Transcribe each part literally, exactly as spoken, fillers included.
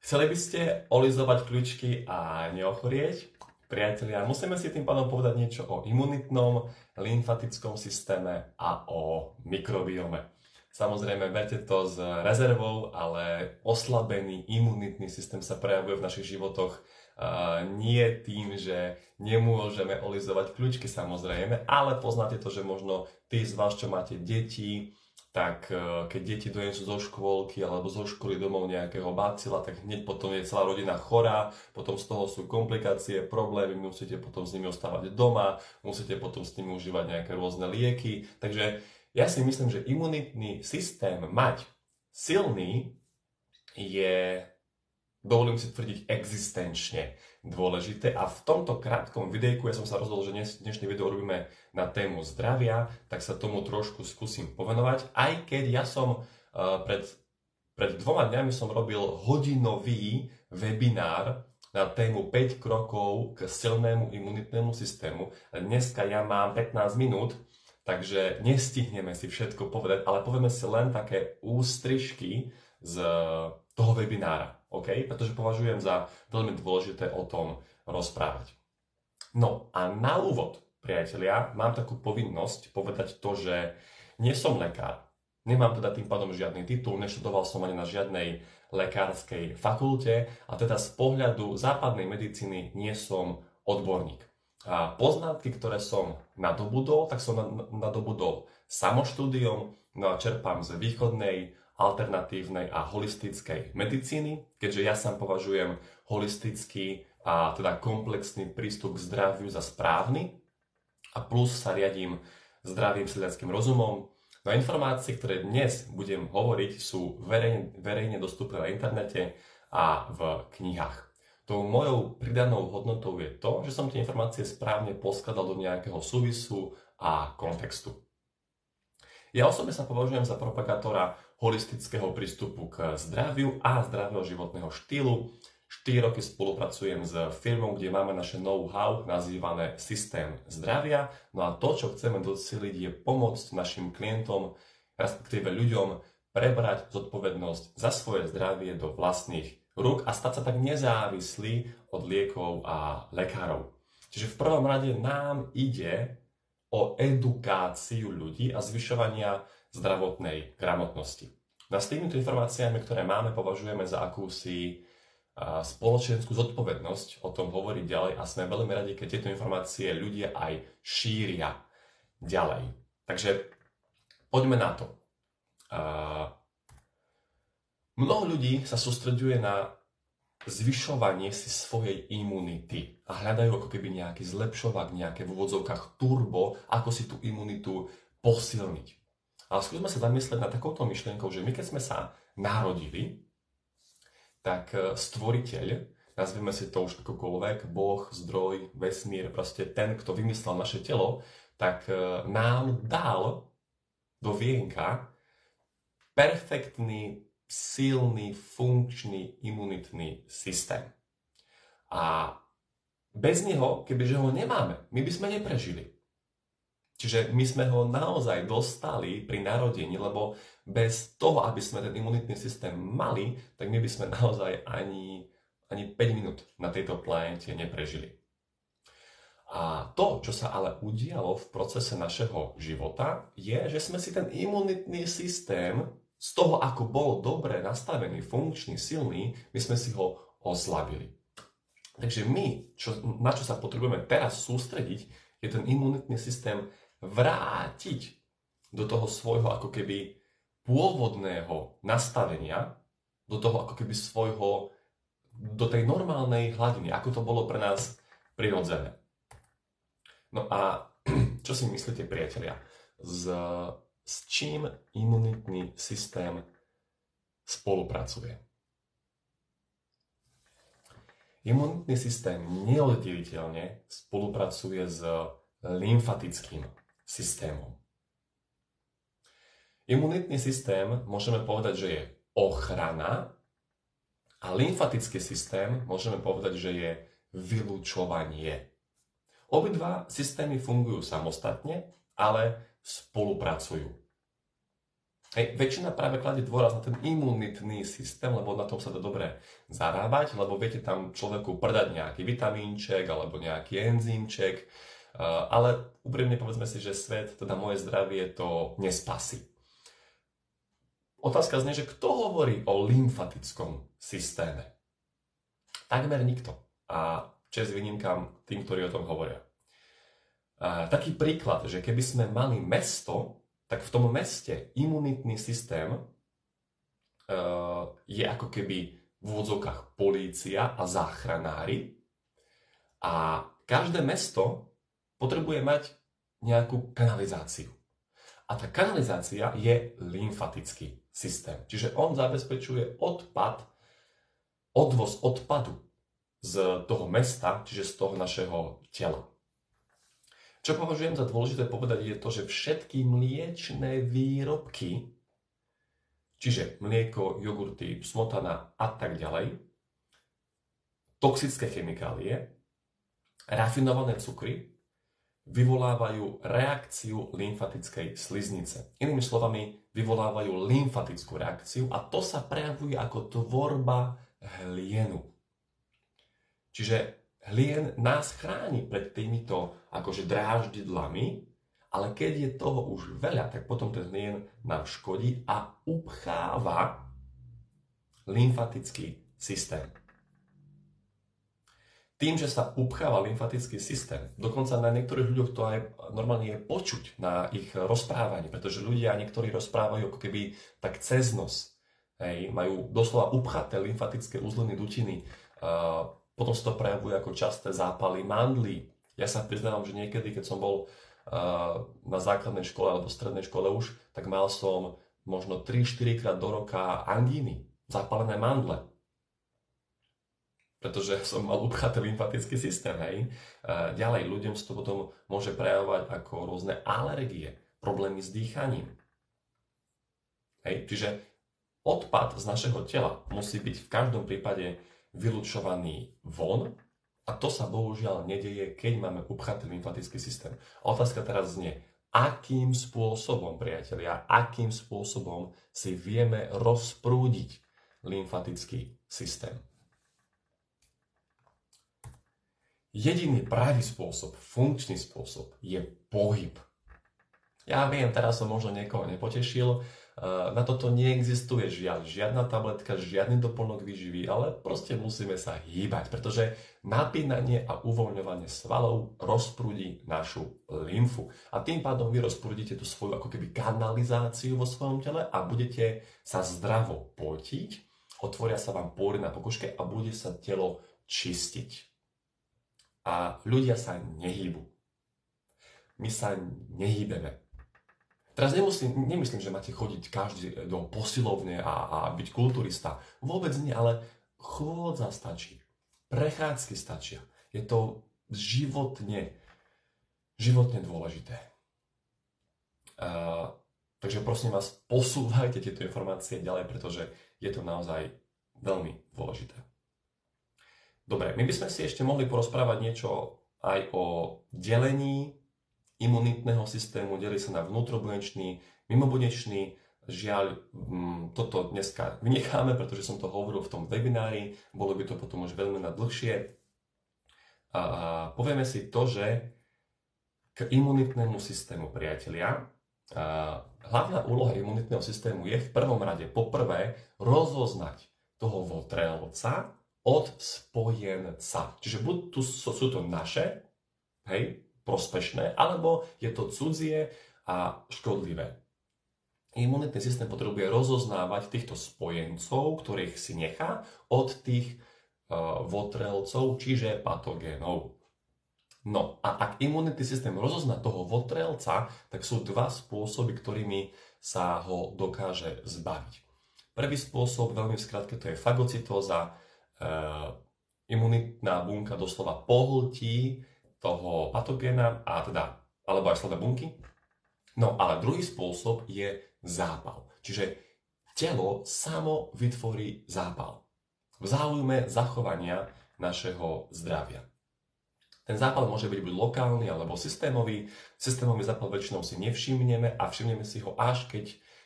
Chceli by ste olizovať kľúčky a neochorieť? Priatelia, musíme si tým pádom povedať niečo o imunitnom, lymfatickom systéme a o mikrobiome. Samozrejme, berte to s rezervou, ale oslabený imunitný systém sa prejavuje v našich životoch uh, nie tým, že nemôžeme olizovať kľúčky samozrejme, ale poznáte to, že možno tí z vás, čo máte deti, tak keď deti donesú zo škôlky alebo zo školy domov nejakého bacila, tak hneď potom je celá rodina chorá, potom z toho sú komplikácie, problémy, musíte potom s nimi ostávať doma, musíte potom s nimi užívať nejaké rôzne lieky. Takže ja si myslím, že imunitný systém mať silný je, dovolím si tvrdiť, existenčne dôležité. A v tomto krátkom videjku, ja som sa rozhodol, že dnes, dnešný video robíme na tému zdravia, tak sa tomu trošku skúsim povenovať. Aj keď ja som uh, pred, pred dvoma dňami som robil hodinový webinár na tému päť krokov k silnému imunitnému systému. Dneska ja mám pätnásť minút, takže nestihneme si všetko povedať, ale povieme si len také ústrižky z toho webinára, OK? Pretože považujem za veľmi dôležité o tom rozprávať. No a na úvod, priatelia, mám takú povinnosť povedať to, že nie som lekár. Nemám teda tým pádom žiadny titul, neštudoval som ani na žiadnej lekárskej fakulte a teda z pohľadu západnej medicíny nie som odborník. A poznatky, ktoré som nadobudol, tak som nadobudol samoštúdiom, no a čerpám z východnej, alternatívnej a holistickej medicíny, keďže ja sám považujem holistický a teda komplexný prístup k zdraviu za správny a plus sa riadím zdravým sedliackým rozumom. No a informácie, ktoré dnes budem hovoriť, sú verejne, verejne dostupné na internete a v knihách. Tou mojou pridanou hodnotou je to, že som tie informácie správne poskladal do nejakého súvisu a kontextu. Ja osobne sa považujem za propagátora holistického prístupu k zdraviu a zdravého životného štýlu. štyri roky spolupracujem s firmou, kde máme naše know-how nazývané systém zdravia. No a to, čo chceme docieliť, je pomôcť našim klientom, respektíve ľuďom, prebrať zodpovednosť za svoje zdravie do vlastných rúk a stať sa tak nezávislí od liekov a lekárov. Čiže v prvom rade nám ide o edukáciu ľudí a zvyšovania zdravotnej gramotnosti. No a s týmito informáciami, ktoré máme, považujeme za akúsi spoločenskú zodpovednosť o tom hovoriť ďalej a sme veľmi radi, keď tieto informácie ľudia aj šíria ďalej. Takže poďme na to. Mnoho ľudí sa sústreďuje na zvyšovanie si svojej imunity a hľadajú ako keby nejaký zlepšovák, nejaké v úvodzovkách turbo, ako si tú imunitu posilniť. Ale skúsme sa zamyslieť nad takouto myšlienkou, že my keď sme sa narodili, tak stvoriteľ, nazvime si to už akokoľvek, Boh, zdroj, vesmír, proste ten, kto vymyslel naše telo, tak nám dal do vienka perfektný, silný, funkčný, imunitný systém. A bez neho, kebyže ho nemáme, my by sme neprežili. Čiže my sme ho naozaj dostali pri narodení, lebo bez toho, aby sme ten imunitný systém mali, tak my by sme naozaj ani, ani päť minút na tejto planéte neprežili. A to, čo sa ale udialo v procese našeho života, je, že sme si ten imunitný systém z toho, ako bol dobre nastavený, funkčný, silný, my sme si ho oslabili. Takže my, čo, na čo sa potrebujeme teraz sústrediť, je ten imunitný systém vrátiť do toho svojho ako keby pôvodného nastavenia, do toho ako keby svojho, do tej normálnej hladiny, ako to bolo pre nás prirodzené. No a čo si myslíte, priatelia? Z, s čím imunitný systém spolupracuje? Imunitný systém neoddeliteľne spolupracuje s lymfatickým systémom. Imunitný systém môžeme povedať, že je ochrana a lymfatický systém môžeme povedať, že je vylučovanie. Obidva systémy fungujú samostatne, ale spolupracujú. Hej, väčšina práve kladie dôraz na ten imunitný systém, lebo na tom sa dá dobre zarábať, lebo viete tam človeku predať nejaký vitamínček alebo nejaký enzymček, ale úprimne povedzme si, že svet, teda moje zdravie to nespasí. Otázka znie, že kto hovorí o lymfatickom systéme? Takmer nikto. A česť výnimkám tým, ktorí o tom hovoria. A taký príklad, že keby sme mali mesto, tak v tom meste imunitný systém uh, je ako keby v úvodzovkách polícia a záchranári a každé mesto potrebuje mať nejakú kanalizáciu. A tá kanalizácia je lymfatický systém. Čiže on zabezpečuje odpad, odvoz odpadu z toho mesta, čiže z toho našeho tela. Čo považujem za dôležité povedať je to, že všetky mliečne výrobky, čiže mlieko, jogurty, smotana a tak ďalej, toxické chemikálie, rafinované cukry, vyvolávajú reakciu lymfatickej sliznice. Inými slovami, vyvolávajú lymfatickú reakciu a to sa prejavuje ako tvorba hlienu. Čiže hlien nás chráni pred týmito akože dráždidlami, ale keď je toho už veľa, tak potom ten hlien nám škodí a upcháva lymfatický systém. Tým, že sa upcháva lymfatický systém, dokonca na niektorých ľuďoch to aj normálne je počuť na ich rozprávaní, pretože ľudia niektorí rozprávajú ako keby tak cez nos. Hej, majú doslova upchaté lymfatické uzliny dutiny, uh, potom sa to prejavuje ako časté zápaly mandlí. Ja sa priznávam, že niekedy, keď som bol uh, na základnej škole alebo strednej škole už, tak mal som možno tri štyri krát do roka angíny, zapálené mandle. Pretože som mal upchatý lymfatický systém. Hej. Uh, ďalej, ľuďom sa to potom môže prejavovať ako rôzne alergie, problémy s dýchaním. Hej. Čiže odpad z našeho tela musí byť v každom prípade vylučovaný von a to sa bohužiaľ nedeje, keď máme upchatý lymfatický systém. A otázka teraz znie, akým spôsobom, priatelia, akým spôsobom si vieme rozprúdiť lymfatický systém. Jediný pravý spôsob, funkčný spôsob je pohyb. Ja viem, teraz som možno niekoho nepotešil, na toto neexistuje žiaľ, žiadna tabletka, žiadny doplnok výživy, ale proste musíme sa hýbať, pretože napínanie a uvoľňovanie svalov rozprúdi našu lymfu. A tým pádom vy rozprúdite tú svoju ako keby kanalizáciu vo svojom tele a budete sa zdravo potiť, otvoria sa vám pory na pokožke a bude sa telo čistiť. A ľudia sa nehýbu. My sa nehýbeme. Teraz nemusím, nemyslím, že máte chodiť každý do posilovne a, a byť kulturista. Vôbec nie, ale chôdza stačí. Prechádzky stačia. Je to životne, životne dôležité. Uh, takže prosím vás, posúvajte tieto informácie ďalej, pretože je to naozaj veľmi dôležité. Dobre, my by sme si ešte mohli porozprávať niečo aj o delení imunitného systému, delí sa na vnútrobunečný, mimobunečný. Žiaľ, toto dneska vynecháme, pretože som to hovoril v tom webinári, bolo by to potom už veľmi na dlhšie. A povieme si to, že k imunitnému systému, priatelia, hlavná úloha imunitného systému je v prvom rade poprvé rozoznať toho votrelca od spojenca. Čiže buď tu sú to naše, hej, prospešné, alebo je to cudzie a škodlivé. Imunitný systém potrebuje rozoznávať týchto spojencov, ktorých si nechá, od tých uh, votrelcov, čiže patogénov. No a ak imunitný systém rozozná toho votrelca, tak sú dva spôsoby, ktorými sa ho dokáže zbaviť. Prvý spôsob, veľmi v skratke, to je fagocytóza. Uh, imunitná bunka doslova pohltí toho patogéna, a teda, alebo aj slabé bunky. No ale druhý spôsob je zápal. Čiže telo samo vytvorí zápal v záujme zachovania našeho zdravia. Ten zápal môže byť buď lokálny alebo systémový. Systémový zápal väčšinou si nevšimneme a všimneme si ho až keď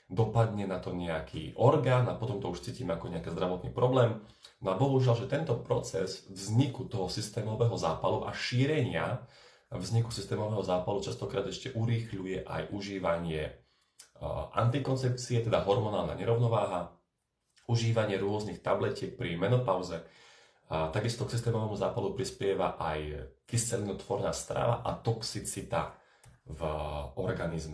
dopadne na to nejaký orgán a potom to už cítime ako nejaký zdravotný problém. No a bohužiaľ, že tento proces vzniku toho systémového zápalu a šírenia vzniku systémového zápalu častokrát ešte urýchľuje aj užívanie antikoncepcie, teda hormonálna nerovnováha, užívanie rôznych tabletiek pri menopauze. A takisto k systémovému zápalu prispieva aj kyselinotvorná strava a toxicita v organizme.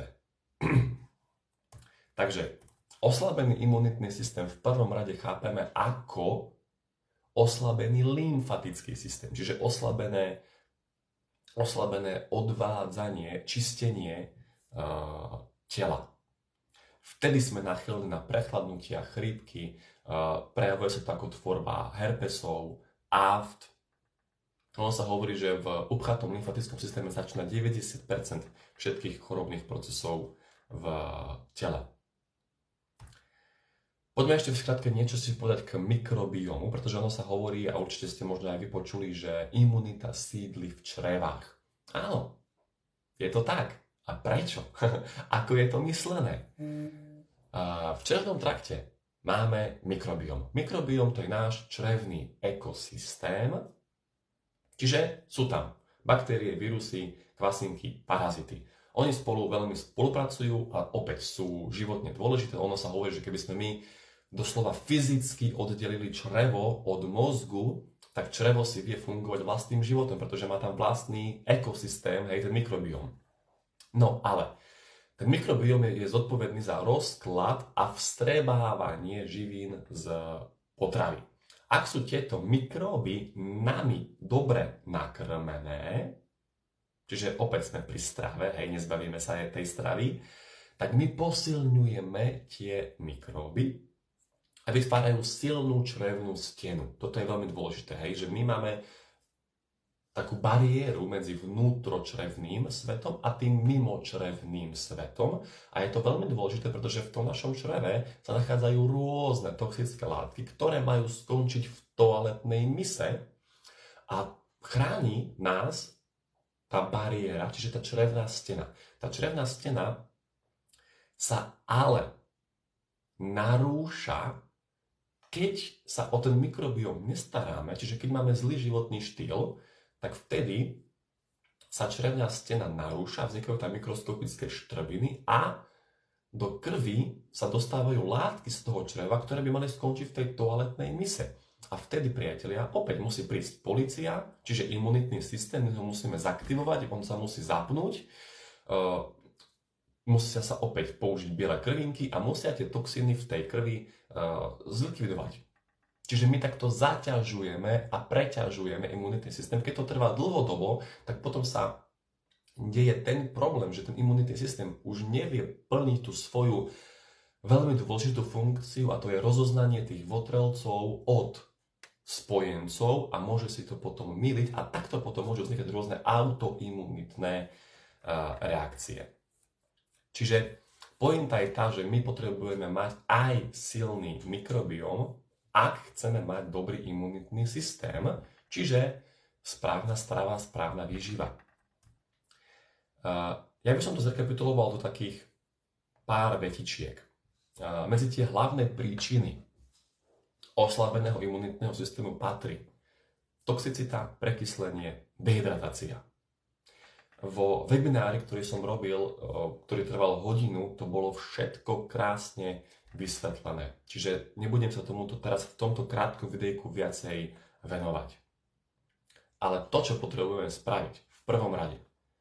Takže oslabený imunitný systém v prvom rade chápeme ako oslabený lymfatický systém, čiže oslabené, oslabené odvádzanie, čistenie uh, tela. Vtedy sme nachylní na prechladnutia, chrípky, uh, prejavuje sa to ako tvorba herpesov, aft. Ono sa hovorí, že v upchatom lymfatickom systéme začína deväťdesiat percent všetkých chorobných procesov v tele. Poďme ešte v skratke niečo si povedať k mikrobiomu, pretože ono sa hovorí, a určite ste možno aj vypočuli, že imunita sídli v črevách. Áno, je to tak. A prečo? Ako je to myslené? A v črevnom trakte máme mikrobióm. Mikrobióm to je náš črevný ekosystém, čiže sú tam baktérie, vírusy, kvasinky, parazity. Oni spolu veľmi spolupracujú a opäť sú životne dôležité. Ono sa hovorí, že keby sme my doslova fyzicky oddelili črevo od mozgu, tak črevo si vie fungovať vlastným životom, pretože má tam vlastný ekosystém, hej, ten mikrobióm. No ale ten mikrobióm je, je zodpovedný za rozklad a vstrebávanie živín z potravy. Ak sú tieto mikróby nami dobre nakrmené, čiže opäť sme pri strave, hej, nezbavíme sa aj tej stravy, tak my posilňujeme tie mikróby a vytvárajú silnú črevnú stenu. Toto je veľmi dôležité, hej, že my máme takú bariéru medzi vnútročrevným svetom a tým mimočrevným svetom. A je to veľmi dôležité, pretože v tom našom čreve sa nachádzajú rôzne toxické látky, ktoré majú skončiť v toaletnej mise a chráni nás tá bariéra, čiže tá črevná stena. Tá črevná stena sa ale narúša, keď sa o ten mikrobióm nestaráme, čiže keď máme zlý životný štýl, tak vtedy sa črevná stena narúša, vznikajú tam mikroskopické štrbiny a do krvi sa dostávajú látky z toho čreva, ktoré by mali skončiť v tej toaletnej mise. A vtedy, priatelia, opäť musí prísť polícia, čiže imunitný systém, my ho musíme zaktivovať, on sa musí zapnúť, uh, musia sa opäť použiť biele krvinky a musia tie toxíny v tej krvi uh, zlikvidovať. Čiže my takto zaťažujeme a preťažujeme imunitný systém. Keď to trvá dlhodobo, tak potom sa deje ten problém, že ten imunitný systém už nevie plniť tú svoju veľmi dôležitú funkciu, a to je rozoznanie tých votrelcov od spojencov a môže si to potom myliť a takto potom môžu vznikať rôzne autoimunitné uh, reakcie. Čiže pointa je tá, že my potrebujeme mať aj silný mikrobióm, ak chceme mať dobrý imunitný systém, čiže správna strava, správna výživa. Ja by som to zrekapituloval do takých pár vetičiek. Medzi tie hlavné príčiny oslabeného imunitného systému patrí toxicita, prekyslenie, dehydratácia. Vo webinári, ktorý som robil, ktorý trval hodinu, to bolo všetko krásne vysvetlené. Čiže nebudem sa tomuto teraz v tomto krátkom videjku viacej venovať. Ale to, čo potrebujeme spraviť v prvom rade,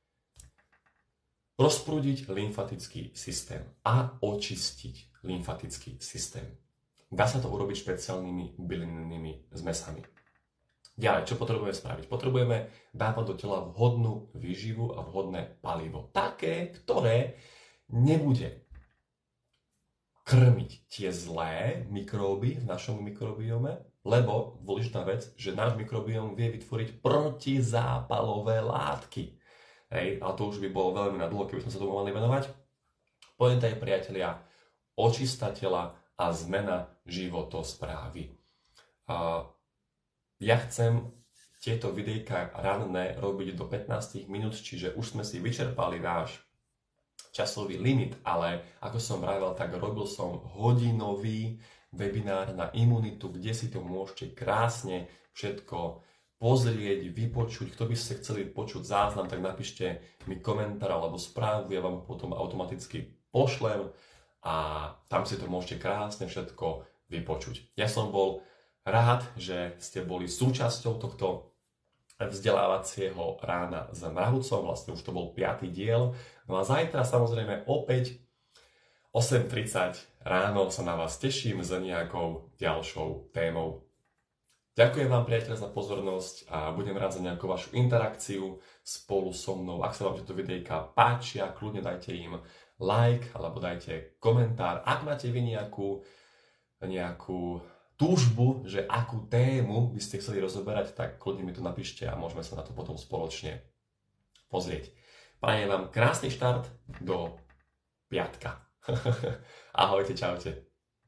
rozprúdiť lymfatický systém a očistiť lymfatický systém. Dá sa to urobiť špeciálnymi bylinnými zmesami. Ďalej, čo potrebujeme spraviť? Potrebujeme dávať do tela vhodnú výživu a vhodné palivo. Také, ktoré nebude krmiť tie zlé mikróby v našom mikrobiome, lebo dôležitá vec, že náš mikrobióm vie vytvoriť protizápalové látky. Hej, a to už by bolo veľmi nadlho, keby sme sa tomu mali venovať. Pointa je, priatelia, očista tela a zmena životosprávy. A ja chcem tieto videjka ranné robiť do pätnásť minút, čiže už sme si vyčerpali náš časový limit, ale ako som vravel, tak robil som hodinový webinár na imunitu, kde si to môžete krásne všetko pozrieť, vypočuť. Kto by ste chceli počuť záznam, tak napíšte mi komentár alebo správu, ja vám potom automaticky pošlem a tam si to môžete krásne všetko vypočuť. Ja som bol rád, že ste boli súčasťou tohto vzdelávacieho rána s Mrahucom, vlastne už to bol piaty diel. No a zajtra samozrejme opäť osem tridsať ráno sa na vás teším s nejakou ďalšou témou. Ďakujem vám, priateľe, za pozornosť a budem rád za nejakú vašu interakciu spolu so mnou. Ak sa vám tieto videjka páčia, kľudne dajte im like alebo dajte komentár. Ak máte vy nejakú, nejakú túžbu, že akú tému by ste chceli rozoberať, tak kľudne mi to napíšte a môžeme sa na to potom spoločne pozrieť. Prajem vám krásny štart do piatka. Ahojte, čaute.